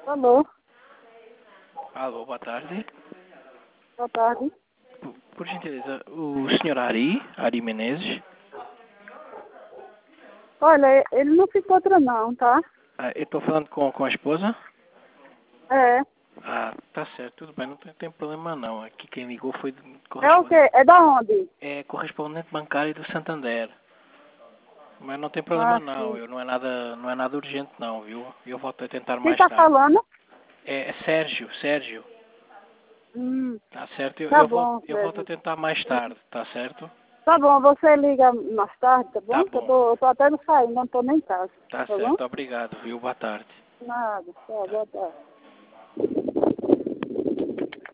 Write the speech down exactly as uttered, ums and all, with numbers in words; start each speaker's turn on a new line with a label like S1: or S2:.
S1: Alô,
S2: Alô, boa tarde.
S1: boa tarde.
S2: Por, por gentileza, o senhor Ari, Ari Menezes,
S1: Olha, ele não se encontra não, tá?
S2: ah, eu estou falando com, com a esposa?
S1: É.
S2: Ah, tá certo, tudo bem, não tem, tem problema não. Aqui quem ligou foi do
S1: É o
S2: correspondente,
S1: quê? É da onde?
S2: é correspondente bancário do Santander. Mas não tem problema
S1: Ah,
S2: não,
S1: sim.
S2: eu não é nada, não é nada urgente não, viu? Eu volto a tentar
S1: Quem
S2: mais
S1: tá
S2: tarde.
S1: falando?
S2: É, é Sérgio, Sérgio,
S1: Hum,
S2: tá certo? Eu,
S1: tá
S2: eu volto,
S1: bom,
S2: eu volto a
S1: Sérgio.
S2: tentar mais tarde, tá certo?
S1: Tá bom, você liga mais tarde, tá
S2: Tá
S1: bom? Que eu
S2: bom,
S1: tô, eu tô até não saindo, não tô nem em casa,
S2: tá
S1: tá bom?
S2: certo, obrigado, viu? Boa tarde.
S1: Nada, tá,
S2: Tá.
S1: boa tarde.